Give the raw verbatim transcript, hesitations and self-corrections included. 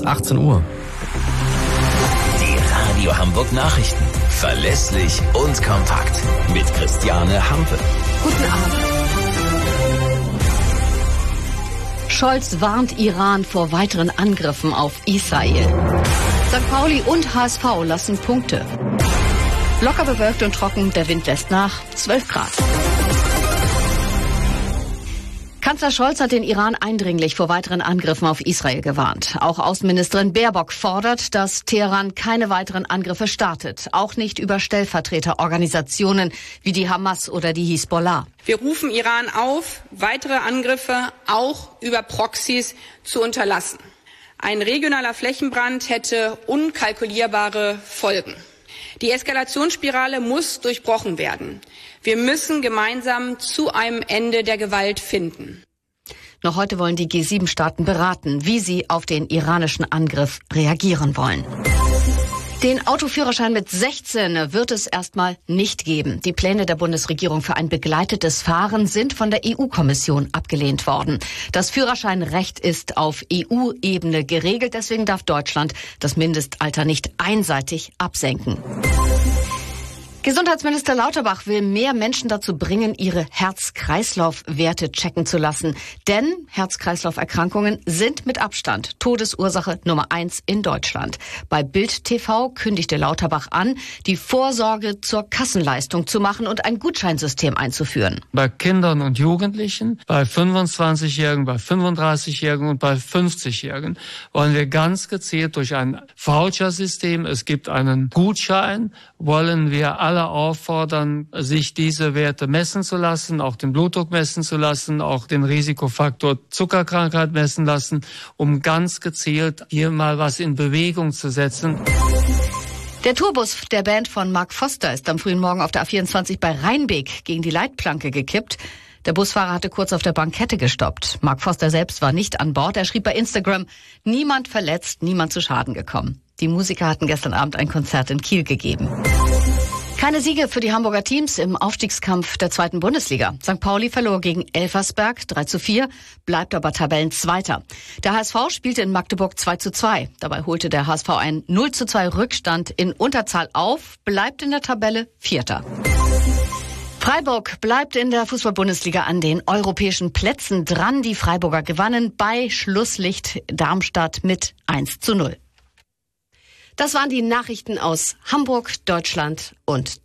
achtzehn Uhr. Die Radio Hamburg Nachrichten. Verlässlich und kompakt. Mit Christiane Hampe. Guten Abend. Scholz warnt Iran vor weiteren Angriffen auf Israel. Sankt Pauli und H S V lassen Punkte. Locker bewölkt und trocken, der Wind lässt nach, zwölf Grad. Kanzler Scholz hat den Iran eindringlich vor weiteren Angriffen auf Israel gewarnt. Auch Außenministerin Baerbock fordert, dass Teheran keine weiteren Angriffe startet. Auch nicht über Stellvertreterorganisationen wie die Hamas oder die Hisbollah. Wir rufen Iran auf, weitere Angriffe auch über Proxys zu unterlassen. Ein regionaler Flächenbrand hätte unkalkulierbare Folgen. Die Eskalationsspirale muss durchbrochen werden. Wir müssen gemeinsam zu einem Ende der Gewalt finden. Noch heute wollen die G sieben Staaten beraten, wie sie auf den iranischen Angriff reagieren wollen. Den Autoführerschein mit sechzehn wird es erstmal nicht geben. Die Pläne der Bundesregierung für ein begleitetes Fahren sind von der E U-Kommission abgelehnt worden. Das Führerscheinrecht ist auf E U-Ebene geregelt, deswegen darf Deutschland das Mindestalter nicht einseitig absenken. Gesundheitsminister Lauterbach will mehr Menschen dazu bringen, ihre Herz-Kreislauf-Werte checken zu lassen. Denn Herz-Kreislauf-Erkrankungen sind mit Abstand Todesursache Nummer eins in Deutschland. Bei Bild T V kündigte Lauterbach an, die Vorsorge zur Kassenleistung zu machen und ein Gutscheinsystem einzuführen. Bei Kindern und Jugendlichen, bei fünfundzwanzigjährigen, bei fünfunddreißigjährigen und bei fünfzigjährigen wollen wir ganz gezielt durch ein Vouchersystem, es gibt einen Gutschein, wollen wir alle auffordern, sich diese Werte messen zu lassen, auch den Blutdruck messen zu lassen, auch den Risikofaktor Zuckerkrankheit messen lassen, um ganz gezielt hier mal was in Bewegung zu setzen. Der Tourbus der Band von Mark Foster ist am frühen Morgen auf der A vierundzwanzig bei Rheinbeek gegen die Leitplanke gekippt. Der Busfahrer hatte kurz auf der Bankette gestoppt. Mark Foster selbst war nicht an Bord. Er schrieb bei Instagram, niemand verletzt, niemand zu Schaden gekommen. Die Musiker hatten gestern Abend ein Konzert in Kiel gegeben. Keine Siege für die Hamburger Teams im Aufstiegskampf der zweiten Bundesliga. Sankt Pauli verlor gegen Elversberg drei zu vier, bleibt aber Tabellenzweiter. Der H S V spielte in Magdeburg zwei zu zwei. Dabei holte der H S V einen null zu zwei Rückstand in Unterzahl auf, bleibt in der Tabelle Vierter. Freiburg bleibt in der Fußball-Bundesliga an den europäischen Plätzen dran. Die Freiburger gewannen bei Schlusslicht Darmstadt mit eins zu null. Das waren die Nachrichten aus Hamburg, Deutschland und